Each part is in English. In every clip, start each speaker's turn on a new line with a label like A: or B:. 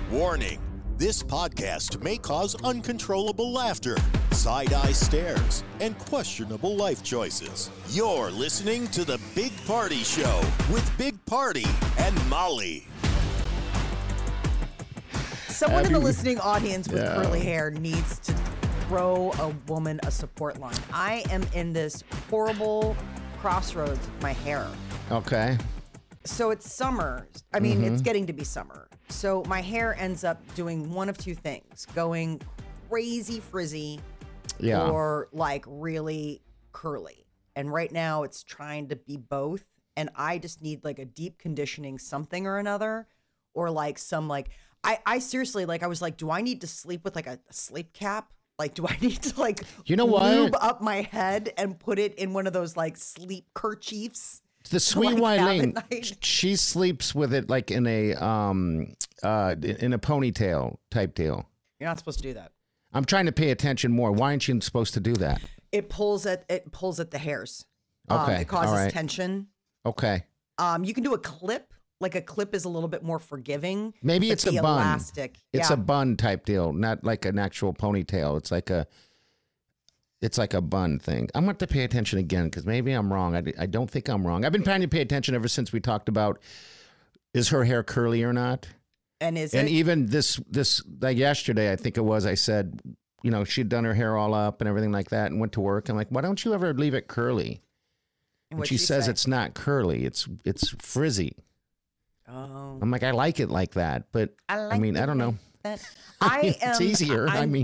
A: Warning, this podcast may cause uncontrollable laughter, side-eye stares, and questionable life choices. You're listening to The Big Party Show with Big Party and Molly.
B: Someone in the listening audience with curly hair needs to throw a woman a support line. I am in this horrible crossroads with my hair.
C: Okay.
B: So it's summer. I mean, it's getting to be summer. So my hair ends up doing one of two things, going crazy frizzy or like really curly. And right now it's trying to be both. And I just need like a deep conditioning something or another, or like some like, I seriously, like, I was like, do I need to sleep with like a sleep cap? Like, do I need to like, lube up my head and put it in one of those like sleep kerchiefs?
C: The sweet Wileen, she sleeps with it like in a ponytail type deal.
B: You're not supposed to do that.
C: I'm trying to pay attention more. Why aren't you supposed to do that?
B: It pulls at the hairs.
C: Okay,
B: it causes tension.
C: Okay.
B: You can do a clip. Like a clip is a little bit more forgiving.
C: Maybe it's a bun.
B: Elastic.
C: It's a bun type deal, not like an actual ponytail. It's like a bun thing. I'm going to have to pay attention again because maybe I'm wrong. I don't think I'm wrong. I've been trying to pay attention ever since we talked about is her hair curly or not.
B: And
C: even this like yesterday, I think it was, I said, you know, she'd done her hair all up and everything like that and went to work. I'm like, why don't you ever leave it curly? And she says it's not curly. It's frizzy.
B: Oh.
C: I'm like, I like it like that, but I mean, I don't know. It's easier.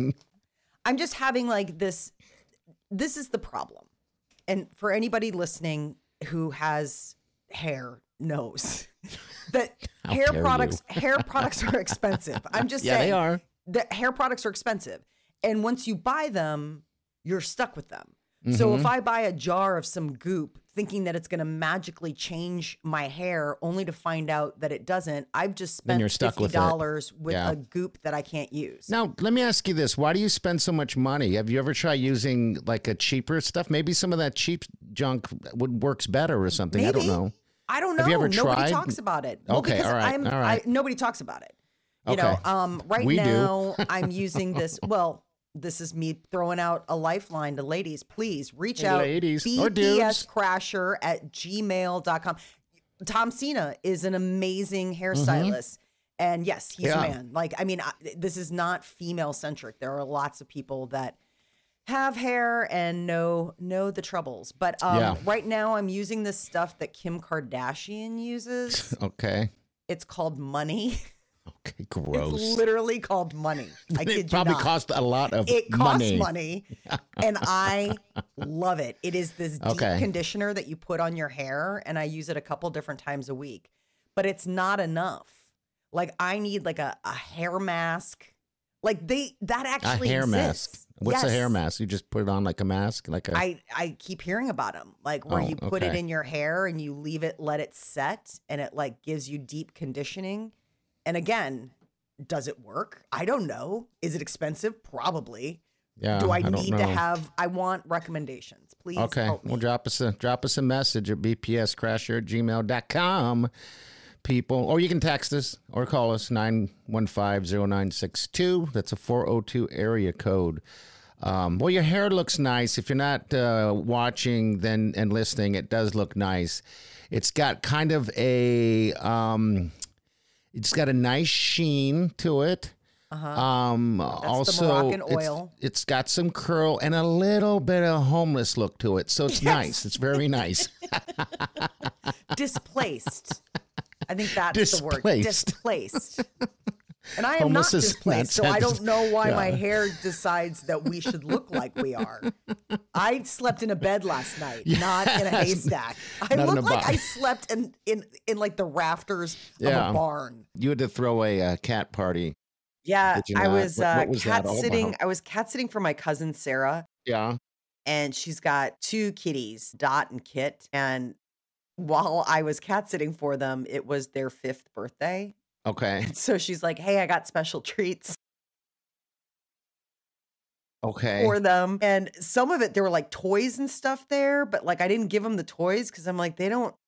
B: I'm just having like this. This is the problem. And for anybody listening who has hair knows that hair products are expensive. I'm just saying.
C: Yeah, they are.
B: The hair products are expensive. And once you buy them, you're stuck with them. So if I buy a jar of some goop thinking that it's going to magically change my hair only to find out that it doesn't, I've just spent $50 with a goop that I can't use.
C: Now, let me ask you this. Why do you spend so much money? Have you ever tried using like a cheaper stuff? Maybe some of that cheap junk works better or something.
B: Maybe.
C: I don't know.
B: I don't know.
C: Have you ever
B: Nobody
C: tried?
B: talks about it.
C: Okay, all right.
B: Nobody talks about it. You
C: Okay.
B: know, right
C: We
B: now I'm using this. Well, this is me throwing out a lifeline to ladies. Please reach out.
C: Ladies or dudes.
B: bpscrasher@gmail.com. Tom Cena is an amazing hairstylist. And yes, he's a man. Like, I mean, this is not female centric. There are lots of people that have hair and know the troubles. But right now I'm using this stuff that Kim Kardashian uses.
C: Okay.
B: It's called Money.
C: Okay, gross.
B: It's literally called Money. I kid you not.
C: It probably cost a lot of money.
B: It costs money, and I love it. It is this deep conditioner that you put on your hair, and I use it a couple different times a week. But it's not enough. Like, I need like a hair mask. Like that actually
C: a hair
B: exists.
C: Mask. What's a hair mask? You just put it on like a mask?
B: I keep hearing about them. Like where you put it in your hair and you let it set, and it like gives you deep conditioning. And again, does it work? I don't know. Is it expensive? Probably.
C: Yeah.
B: Do I need to have? I want recommendations. Please. Help me.
C: Well, drop us a message at bpscrasher@gmail.com, people. Or you can text us or call us 915-0962. That's a 402 area code. Well, your hair looks nice. If you're not watching and listening, it does look nice. It's got kind of a it's got a nice sheen to it.
B: That's
C: also,
B: the Moroccan oil.
C: It's got some curl and a little bit of homeless look to it. So it's nice. It's very nice.
B: Displaced. I think that's the word. Displaced. And I am not displaced, so I don't know why my hair decides that we should look like we are. I slept in a bed last night, not in a haystack. I look like I slept in like the rafters of a barn.
C: You had to throw a cat party.
B: Yeah, I was
C: was
B: cat sitting. I was cat sitting for my cousin Sarah.
C: Yeah.
B: And she's got two kitties, Dot and Kit. And while I was cat sitting for them, it was their 5th birthday.
C: Okay.
B: So she's like, hey, I got special treats
C: for
B: them. And some of it, there were like toys and stuff there, but like I didn't give them the toys because I'm like,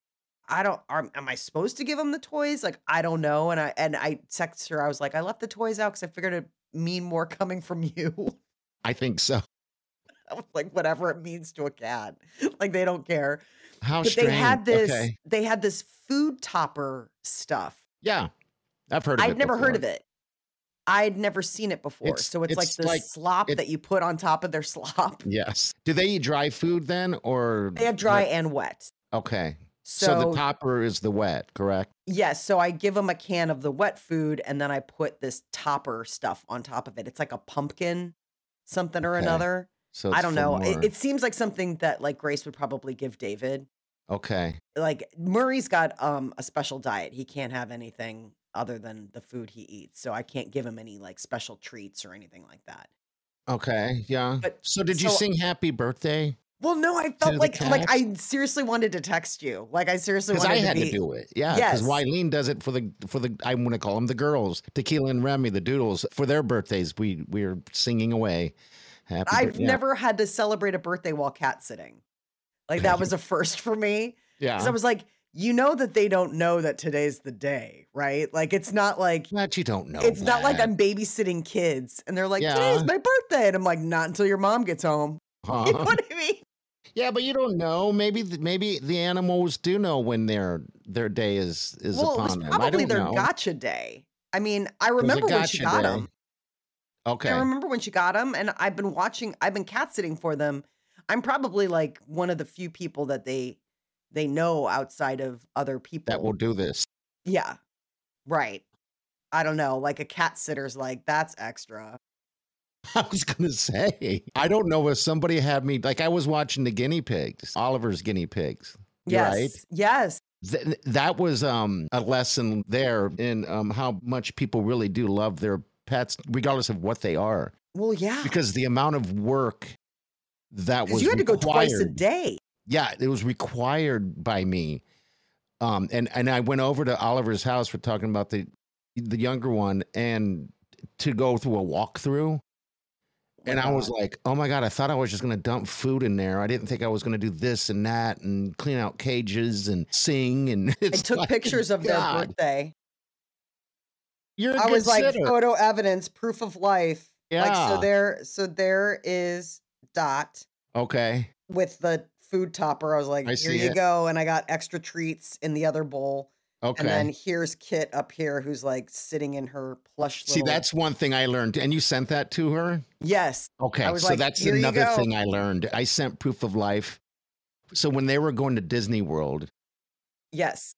B: am I supposed to give him the toys? Like, I don't know. And I texted her. I was like, I left the toys out because I figured it'd mean more coming from you.
C: I think so.
B: I was like, whatever it means to a cat. Like, they don't care.
C: How
B: But
C: strange.
B: they had this food topper stuff.
C: Yeah. I've heard of it.
B: I'd never heard of it. I'd never seen it before. So it's like this slop that you put on top of their slop.
C: Yes. Do they eat dry food then, or
B: They have dry and wet.
C: Okay. So the topper is the wet, correct?
B: Yes. So I give them a can of the wet food, and then I put this topper stuff on top of it. It's like a pumpkin something or another.
C: So
B: I don't know. It seems like something that like Grace would probably give David.
C: Okay.
B: Like Murray's got a special diet. He can't have anything other than the food he eats. So I can't give him any like special treats or anything like that.
C: Okay. Yeah. So did you sing happy birthday?
B: Well, no, I felt like I seriously wanted to text you. Like I seriously wanted
C: I had to do it. Yeah. Because Wileen does it for the I'm going to call them the girls, Tequila and Remy, the Doodles, for their birthdays. We're singing away.
B: I've never had to celebrate a birthday while cat sitting. Like that was a first for me.
C: Yeah.
B: Because I was like, you know that they don't know that today's the day, right? Like it's not like
C: that you don't know.
B: It's not like I'm babysitting kids and they're like, today's my birthday. And I'm like, not until your mom gets home. You know what I mean?
C: Yeah, but you don't know. Maybe the animals do know when their day is upon them.
B: Probably their gotcha day. I mean, I remember when she got them.
C: Okay.
B: I remember when she got them, and I've been cat sitting for them. I'm probably like one of the few people that they know outside of other people
C: that will do this.
B: Yeah. Right. I don't know. Like a cat sitter's like, that's extra.
C: I was going to say, I don't know if somebody had me, like I was watching the guinea pigs, Oliver's guinea pigs.
B: Yes.
C: Right?
B: Yes.
C: That was a lesson there in how much people really do love their pets, regardless of what they are.
B: Well, yeah.
C: Because the amount of work that was
B: you had to go
C: required,
B: twice a day.
C: Yeah, it was required by me. And I went over to Oliver's house. We're talking about the younger one, and to go through a walkthrough. And I was like, oh my God, I thought I was just going to dump food in there. I didn't think I was going to do this and that and clean out cages and sing. And
B: I took pictures of their birthday.
C: I
B: was like, photo evidence, proof of life.
C: Yeah.
B: Like, so there is Dot.
C: Okay.
B: With the food topper. I was like, here you go. And I got extra treats in the other bowl.
C: Okay.
B: And then here's Kit up here who's like sitting in her plush little...
C: See, that's one thing I learned. And you sent that to her?
B: Yes.
C: Okay. So that's another thing I learned. I sent proof of life. So when they were going to Disney World.
B: Yes.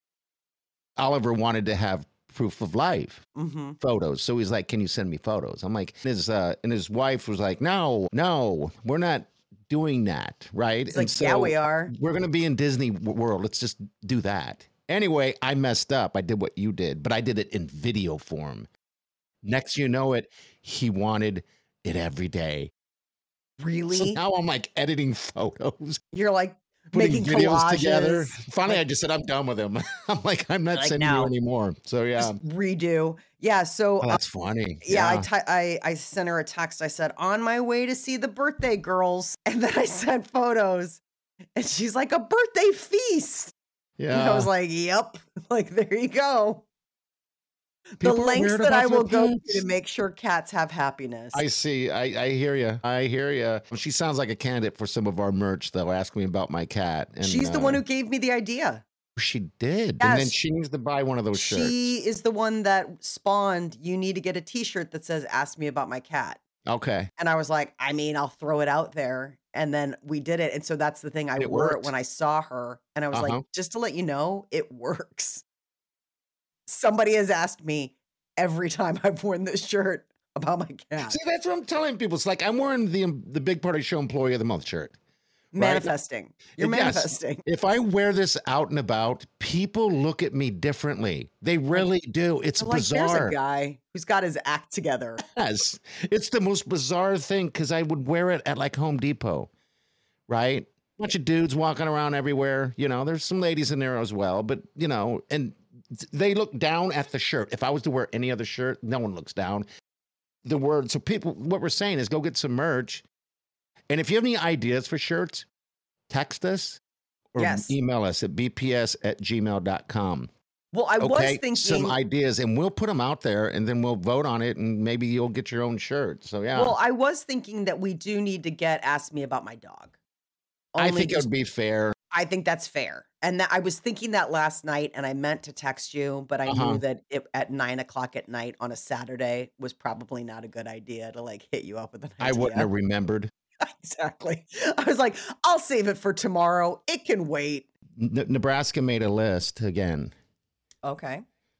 C: Oliver wanted to have proof of life photos. So he's like, can you send me photos? I'm like, and his wife was like, no, we're not doing that. Right.
B: It's like, so yeah, we are.
C: We're going to be in Disney World. Let's just do that. Anyway, I messed up. I did what you did, but I did it in video form. Next you know it, he wanted it every day.
B: Really?
C: So now I'm like editing photos.
B: You're like
C: putting
B: making
C: videos
B: collages
C: together. Finally, I just said, I'm done with him. I'm like, I'm not sending you anymore. So yeah.
B: Just redo. Yeah. So
C: that's funny.
B: Yeah. I sent her a text. I said, on my way to see the birthday girls. And then I sent photos and she's like, a birthday feast. Yeah. And I was like, yep. Like, there you go. The lengths that I will go to make sure cats have happiness.
C: I see. I hear you. I hear you. She sounds like a candidate for some of our merch, though. Ask me about my cat. And
B: she's the one who gave me the idea.
C: She did. Yes. And then she needs to buy one of those shirts.
B: She is the one that spawned, you need to get a t-shirt that says, ask me about my cat.
C: Okay.
B: And I was like, I mean, I'll throw it out there. And then we did it. And so that's the thing. I wore it when I saw her. And I was like, just to let you know, it works. Somebody has asked me every time I've worn this shirt about my cat.
C: See, that's what I'm telling people. It's like I'm wearing the Big Party Show Employee of the Month shirt.
B: Manifesting. Right? You're manifesting.
C: If I wear this out and about, people look at me differently. They really do. It's bizarre.
B: There's a guy who's got his act together.
C: Yes. It's the most bizarre thing because I would wear it at like Home Depot, right? Bunch of dudes walking around everywhere. You know, there's some ladies in there as well, but you know, and they look down at the shirt. If I was to wear any other shirt, no one looks down. So people, what we're saying is go get some merch. And if you have any ideas for shirts, text us or
B: Yes.
C: email us at bps@gmail.com.
B: Well, I was thinking
C: some ideas, and we'll put them out there, and then we'll vote on it, and maybe you'll get your own shirt. So, yeah.
B: Well, I was thinking that we do need to get Ask Me About My Dog.
C: I think it would be fair.
B: I think that's fair. And I was thinking that last night, and I meant to text you, but I knew that at 9:00 at night on a Saturday was probably not a good idea to like hit you up with an idea.
C: I wouldn't have remembered.
B: Exactly. I was like, I'll save it for tomorrow. It can wait.
C: Nebraska made a list again.
B: Okay.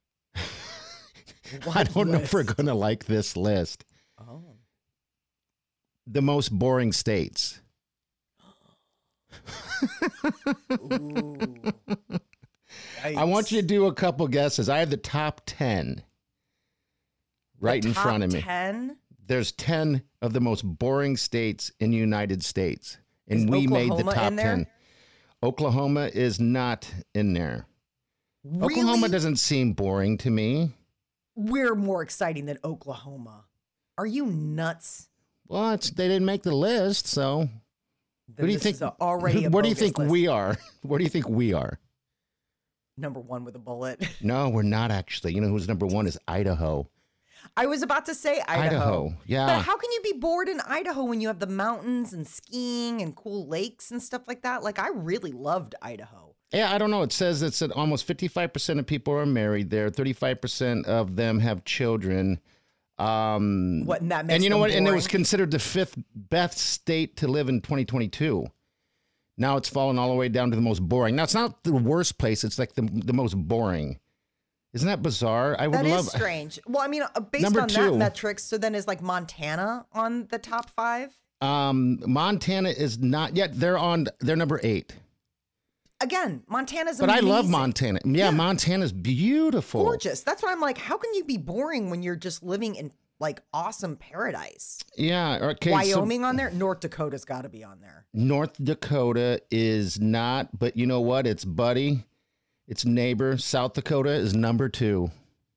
C: I don't know if we're going to like this list.
B: Oh.
C: The most boring states.
B: Ooh.
C: I want you to do a couple guesses. I have the top 10 right in front of me.
B: 10?
C: There's 10 of the most boring states in the United States. And we made the top 10. Oklahoma is not in there.
B: Really?
C: Oklahoma doesn't seem boring to me.
B: We're more exciting than Oklahoma. Are you nuts?
C: Well, they didn't make the list, so what do you think?
B: Already
C: what do you think we are? Where do you think we are?
B: Number one with a bullet.
C: No, we're not actually. You know who's number one is Idaho.
B: I was about to say Idaho.
C: Yeah.
B: But how can you be bored in Idaho when you have the mountains and skiing and cool lakes and stuff like that? Like, I really loved Idaho.
C: Yeah, I don't know. It says it's that almost 55% of people are married there. 35% of them have children. And that makes and you know what? Boring? And it was considered the 5th best state to live in 2022. Now it's fallen all the way down to the most boring. Now it's not the worst place. It's like the most boring. Isn't that bizarre?
B: That is strange. Well, I mean, based on that metrics, so then is like Montana on the top 5?
C: Montana is not yet. They're number 8.
B: Again, Montana's amazing.
C: But I love Montana. Yeah, Montana's beautiful.
B: Gorgeous. That's why I'm like, how can you be boring when you're just living in like awesome paradise?
C: Yeah. Okay.
B: Wyoming on there? North Dakota's got to be on there.
C: North Dakota is not, but you know what? It's buddy. It's neighbor. South Dakota is number 2.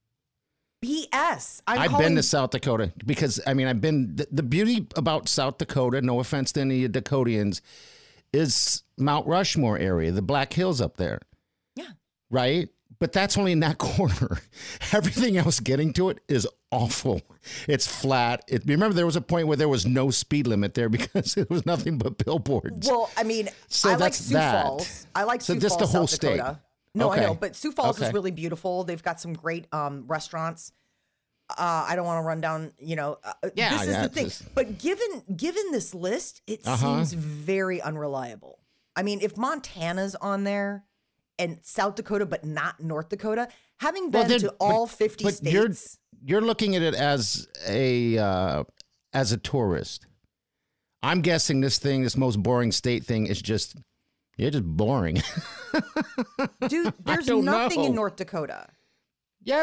B: BS.
C: I've been to South Dakota because, I mean, I've been, the beauty about South Dakota, no offense to any Dakotians, is Mount Rushmore area, the Black Hills up there.
B: Yeah.
C: Right? But that's only in that corner. Everything else getting to it is awful. It's flat. Remember, there was a point where there was no speed limit there because it was nothing but billboards.
B: Well, I mean,
C: so
B: I like Sioux Falls. I like Sioux Falls,
C: just the whole
B: South Dakota.
C: state.
B: No,
C: okay.
B: I know, but Sioux Falls is really beautiful. They've got some great restaurants. I don't want to run down, this is the thing. But given this list, it seems very unreliable. I mean, if Montana's on there and South Dakota, but not North Dakota, having been to all 50 states.
C: You're looking at it as a tourist. I'm guessing this most boring state thing is just boring.
B: Dude, there's nothing in North Dakota.
C: Yeah,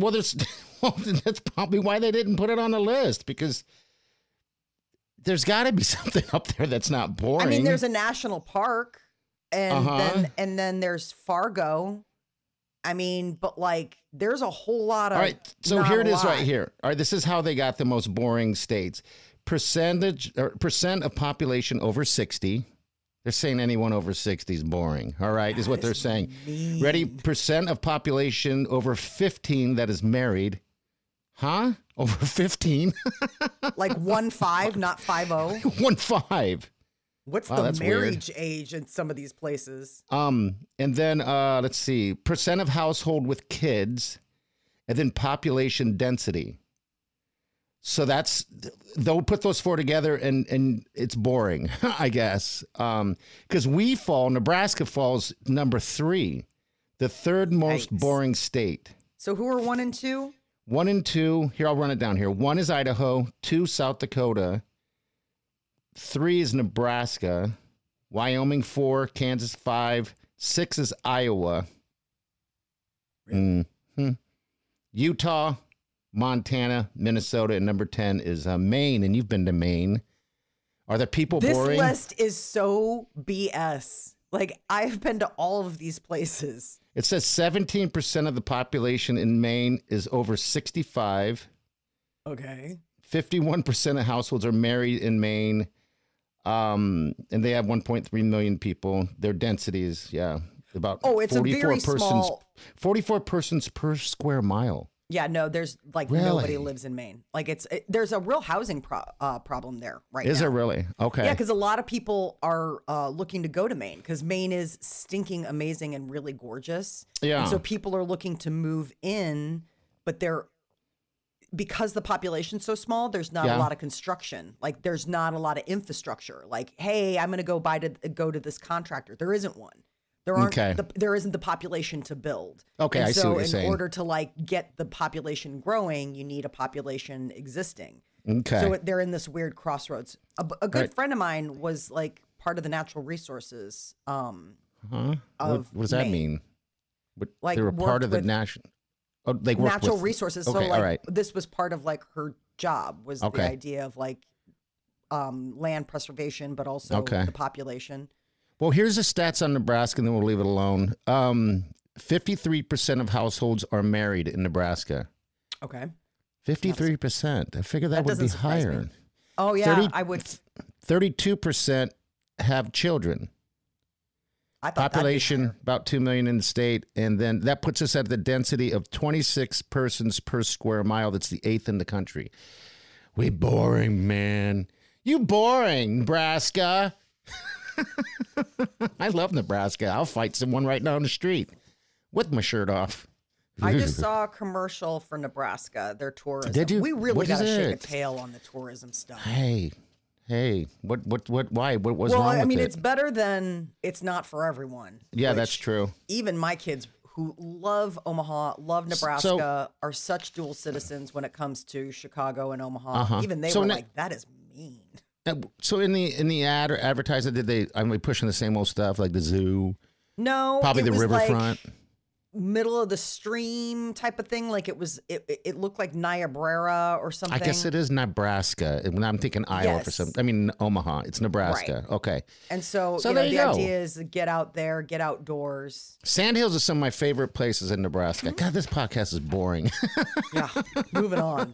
C: that's probably why they didn't put it on the list, because there's got to be something up there that's not boring.
B: I mean, there's a national park, and then there's Fargo. I mean, but like, there's a whole lot of.
C: All right, so here it is right here. All right, this is how they got the most boring states. Percent of population over 60. They're saying anyone over 60 is boring. All right, is what they're saying.
B: Mean.
C: Ready? Percent of population over 15 that is married. Huh? Over 15?
B: Like 1.5, not 5.0?
C: 1.5.
B: What's the marriage age in some of these places?
C: And then let's see. Percent of household with kids, and then population density. So they'll put those 4 together and it's boring, I guess. Because Nebraska falls number 3, the 3rd most boring state.
B: So who are 1 and 2?
C: 1 and 2. Here, I'll run it down here. 1 is Idaho, 2 South Dakota, 3 is Nebraska, Wyoming 4, Kansas 5, 6 is Iowa, Utah, Montana, Minnesota, and number 10 is Maine. And you've been to Maine. Are the people boring?
B: This list is so BS. Like, I've been to all of these places.
C: It says 17% of the population in Maine is over 65.
B: Okay.
C: 51% of households are married in Maine. And they have 1.3 million people. Their density is, about
B: it's a very small.
C: 44 persons per square mile.
B: Yeah, no, there's like nobody lives in Maine. Like there's a real housing problem there right now.
C: Is there really? Okay.
B: Yeah, because a lot of people are looking to go to Maine because Maine is stinking amazing and really gorgeous.
C: Yeah.
B: And so people are looking to move in, but because the population's so small, there's not a lot of construction. Like there's not a lot of infrastructure. Like, hey, I'm going to go to this contractor. There isn't one. There isn't the population to build.
C: Okay, I see what you're saying.
B: So in order to like get the population growing, you need a population existing.
C: Okay.
B: So they're in this weird crossroads. A good friend of mine was like part of the natural resources.
C: What does that mean?
B: Like
C: they were part of the national. Oh, they worked
B: natural
C: with
B: resources.
C: Okay,
B: so like
C: all right.
B: this was part of like her job was the idea of like land preservation, but also the population.
C: Well, here's the stats on Nebraska, and then we'll leave it alone. 53% of households are married in Nebraska.
B: Okay.
C: 53%. I figure that would be higher.
B: Me. Oh, yeah, I would.
C: 32% have children.
B: I thought
C: population, about 2 million in the state. And then that puts us at the density of 26 persons per square mile. That's the 8th in the country. We boring, man. You boring, Nebraska. I love Nebraska. I'll fight someone right down the street with my shirt off.
B: I just saw a commercial for Nebraska, their tourism.
C: Did you?
B: We really got to shake a tail on the tourism stuff.
C: Hey, why? What was wrong with it?
B: Well, I mean, it's better than it's not for everyone.
C: Yeah, that's true.
B: Even my kids who love Omaha, love Nebraska, are such dual citizens when it comes to Chicago and Omaha. Even they were like, that is mean.
C: So in the ad or advertisement, are we pushing the same old stuff like the zoo?
B: No,
C: probably the riverfront,
B: like middle of the stream type of thing. Like it looked like Niobrara or something.
C: I guess it is Nebraska. When I'm thinking Iowa for some, I mean Omaha. It's Nebraska. Right. Okay.
B: And so the idea is to get out there, get outdoors.
C: Sandhills is some of my favorite places in Nebraska. God, this podcast is boring.
B: Yeah. Moving on.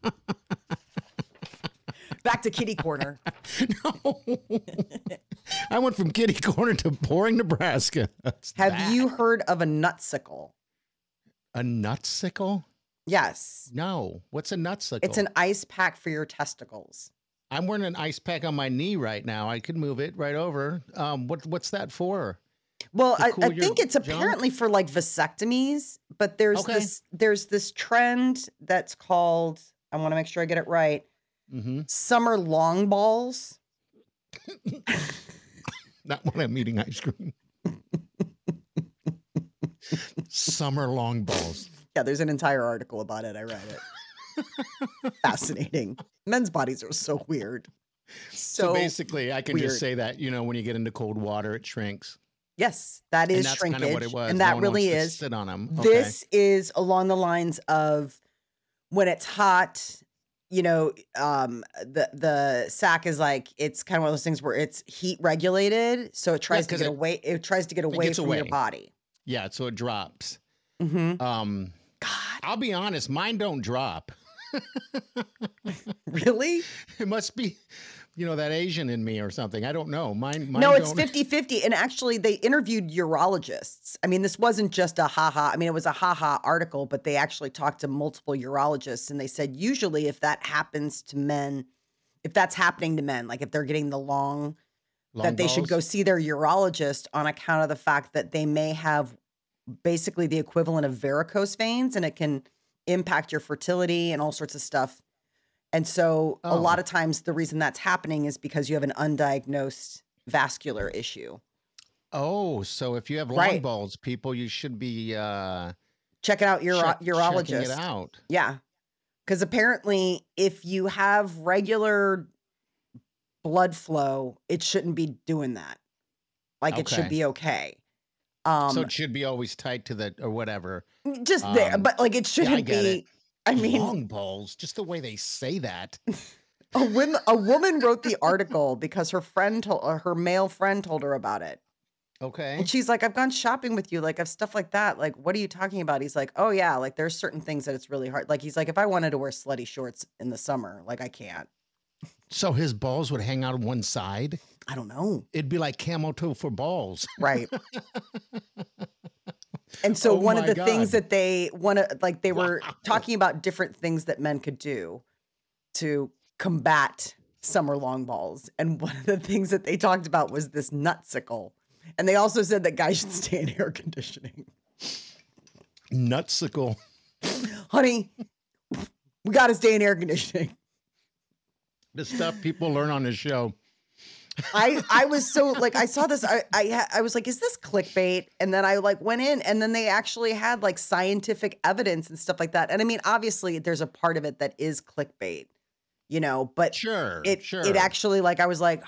B: Back to kitty corner.
C: No. I went from kitty corner to boring Nebraska.
B: Have you heard of a nutsicle?
C: A nutsicle?
B: Yes.
C: No. What's a nutsicle?
B: It's an ice pack for your testicles.
C: I'm wearing an ice pack on my knee right now. I could move it right over. What's that for?
B: Well, I think it's apparently for like vasectomies, but there's this trend that's called, I want to make sure I get it right. Summer long balls.
C: Not when I'm eating ice cream. Summer long balls.
B: Yeah, there's an entire article about it. I read it. Fascinating. Men's bodies are so weird.
C: So basically, I can just say that, when you get into cold water, it shrinks.
B: Yes, that is shrinkage.
C: Kind of what it was.
B: And that really is.
C: Sit on them.
B: This is along the lines of when it's hot. The sac is like, it's kind of one of those things where it's heat regulated. So it tries to get away. It tries to get away from your body.
C: Yeah. So it drops.
B: God,
C: I'll be honest. Mine don't drop.
B: Really?
C: It must be, that Asian in me or something. I don't know. Mine
B: no, it's 50-50. And actually they interviewed urologists. I mean, this wasn't just a haha. I mean, it was a haha article, but they actually talked to multiple urologists and they said, usually if that happens to men, if that's happening to men, like if they're getting the long that they should go see their urologist on account of the fact that they may have basically the equivalent of varicose veins and it can impact your fertility and all sorts of stuff. And so a lot of times the reason that's happening is because you have an undiagnosed vascular issue.
C: Oh, so if you have long balls, people, you should be
B: checking out your urologist.
C: Checking it out.
B: Yeah. Because apparently if you have regular blood flow, it shouldn't be doing that. Like it should be okay.
C: So it should be always tight to the or whatever.
B: Just there, but like it shouldn't be. I mean,
C: long balls, just the way they say that.
B: A woman wrote the article because her male friend told her about it.
C: Okay.
B: And she's like, I've gone shopping with you. Like, I've stuff like that. Like, what are you talking about? He's like, oh, yeah. Like, there's certain things that it's really hard. Like, he's like, if I wanted to wear slutty shorts in the summer, like, I can't.
C: So his balls would hang out on one side?
B: I don't know.
C: It'd be like camel toe for balls.
B: Right. And so one of the things that they were talking about different things that men could do to combat summer long balls. And one of the things that they talked about was this nutsicle. And they also said that guys should stay in air conditioning.
C: Nutsicle.
B: Honey, we got to stay in air conditioning.
C: The stuff people learn on this show.
B: I was so like, I saw this. I was like, is this clickbait? And then I like went in, and then they actually had like scientific evidence and stuff like that. And I mean, obviously there's a part of it that is clickbait, but it actually, like, I was like,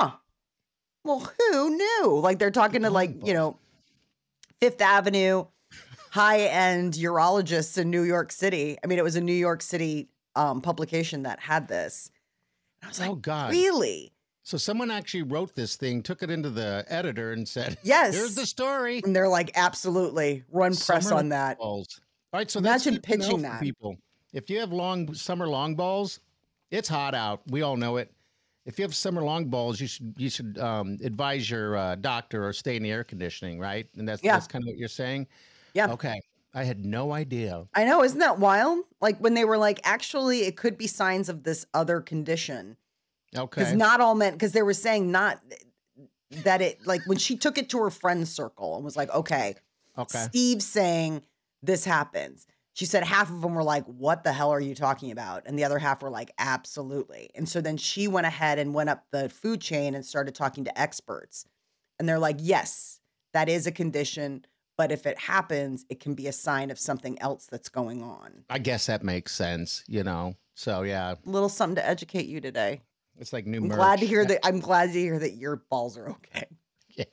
B: well, who knew? Like, they're talking to like, Fifth Avenue high-end urologists in New York City. I mean, it was a New York City publication that had this. And I was like, oh God, really?
C: So someone actually wrote this thing, took it into the editor and said,
B: yes,
C: here's the story.
B: And they're like, absolutely, run press on that.
C: Balls. All right, so
B: imagine pitching that.
C: People, if you have summer long balls, it's hot out. We all know it. If you have summer long balls, you should advise your doctor or stay in the air conditioning, right? And that's kind of what you're saying?
B: Yeah.
C: Okay. I had no idea.
B: I know. Isn't that wild? Like when they were like, actually, it could be signs of this other condition.
C: Okay.
B: Because not all men, because they were saying not that it, like when she took it to her friend circle and was like, okay, Steve's saying this happens. She said half of them were like, what the hell are you talking about? And the other half were like, absolutely. And so then she went ahead and went up the food chain and started talking to experts. And they're like, yes, that is a condition. But if it happens, it can be a sign of something else that's going on.
C: I guess that makes sense, So, yeah.
B: A little something to educate you today.
C: It's like new
B: merch. I'm glad to hear that your balls are okay.
C: Yeah.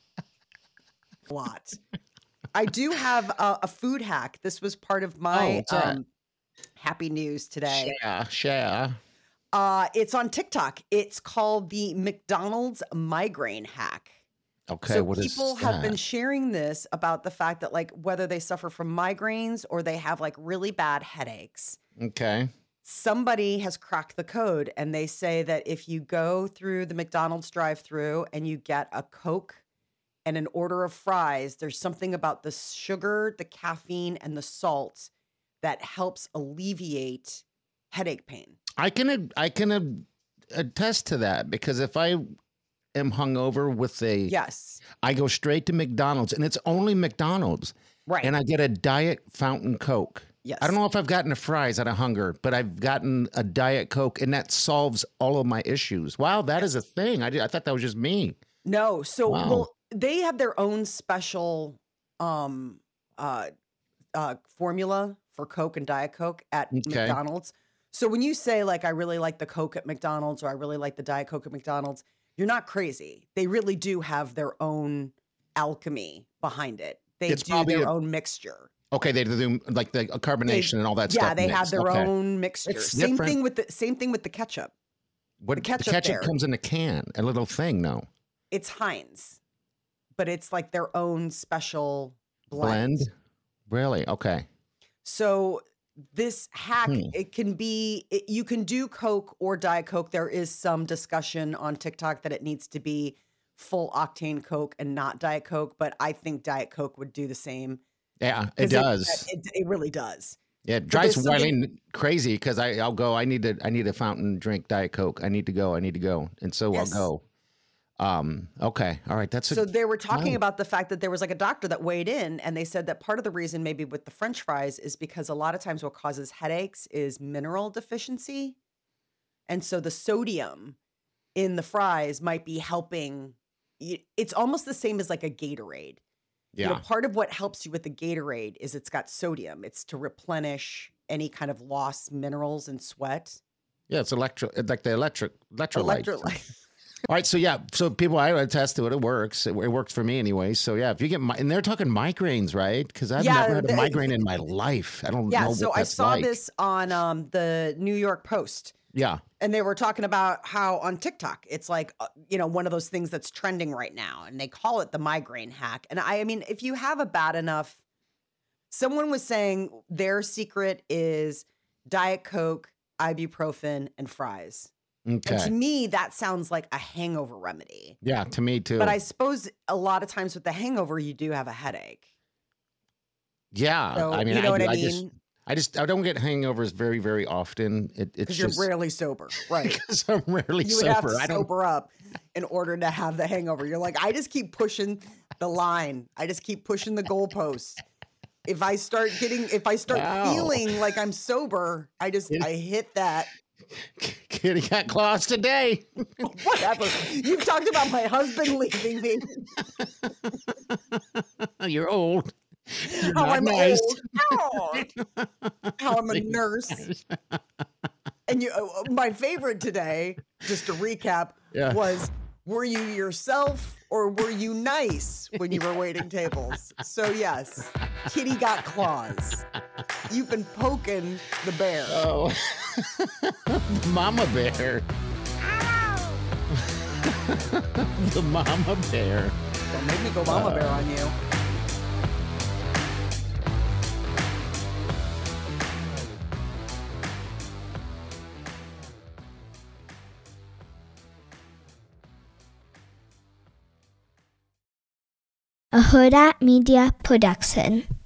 B: A lot. I do have a food hack. This was part of my happy news today.
C: Share.
B: It's on TikTok. It's called the McDonald's migraine hack.
C: Okay,
B: so people have been sharing this about the fact that, like, whether they suffer from migraines or they have like really bad headaches.
C: Okay.
B: Somebody has cracked the code, and they say that if you go through the McDonald's drive-thru and you get a Coke and an order of fries, there's something about the sugar, the caffeine, and the salt that helps alleviate headache pain.
C: I can attest to that, because if I am hungover with I go straight to McDonald's, and it's only McDonald's.
B: Right.
C: And I get a Diet Fountain Coke.
B: Yes.
C: I don't know if I've gotten a fries out of hunger, but I've gotten a Diet Coke, and that solves all of my issues. Wow, that is a thing. I thought that was just me.
B: No. So, well, they have their own special formula for Coke and Diet Coke at McDonald's. So when you say, like, I really like the Coke at McDonald's, or I really like the Diet Coke at McDonald's, you're not crazy. They really do have their own alchemy behind it. They do their own mixture.
C: Okay, they do like the carbonation and all that stuff.
B: Yeah, they have their own mixture. Same thing with the ketchup.
C: The ketchup comes in a can, a little thing, no?
B: It's Heinz, but it's like their own special blend.
C: Really? Okay.
B: So this hack, it can be, you can do Coke or Diet Coke. There is some discussion on TikTok that it needs to be full octane Coke and not Diet Coke, but I think Diet Coke would do the same.
C: Yeah, it does.
B: It really does.
C: Yeah, it drives Wileen crazy, because I'll go, I need a fountain drink Diet Coke. I need to go. And so I'll go. Okay. All right.
B: So they were talking about the fact that there was like a doctor that weighed in, and they said that part of the reason maybe with the French fries is because a lot of times what causes headaches is mineral deficiency. And so the sodium in the fries might be helping. It's almost the same as like a Gatorade.
C: Yeah.
B: Part of what helps you with the Gatorade is it's got sodium. It's to replenish any kind of lost minerals in sweat.
C: Yeah, it's like the electrolyte. All right, so people, I attest to it. It works. It works for me anyway. So yeah, if you get and they're talking migraines, right? Because I've never had a migraine in my life. I don't know what that's like.
B: Yeah, so I saw this on the New York Post.
C: Yeah.
B: And they were talking about how on TikTok, it's like, one of those things that's trending right now. And they call it the migraine hack. And I mean, if you have a bad enough, someone was saying their secret is Diet Coke, ibuprofen, and fries.
C: Okay.
B: And to me, that sounds like a hangover remedy.
C: Yeah, to me too.
B: But I suppose a lot of times with the hangover, you do have a headache.
C: Yeah,
B: So,
C: I mean,
B: you know what I
C: I
B: mean?
C: I don't get hangovers very, very often. It's
B: Because you're
C: just
B: rarely sober, right?
C: because I'm rarely
B: You would have
C: sober.
B: to sober up in order to have the hangover. You're like, I just keep pushing the line. I just keep pushing the goalpost. If I start feeling like I'm sober, I hit that.
C: Kitty got claws today.
B: Whatever. You've talked about my husband leaving me.
C: You're old. You're
B: How
C: not
B: I'm
C: nice.
B: old. How I'm a nurse. And my favorite today, just to recap, was, were you yourself or were you nice when you were waiting tables? So yes, Kitty got claws. You've been poking the bear.
C: Oh, mama bear. The mama bear.
B: Don't make me go mama bear on you.
D: A Huda Media Production.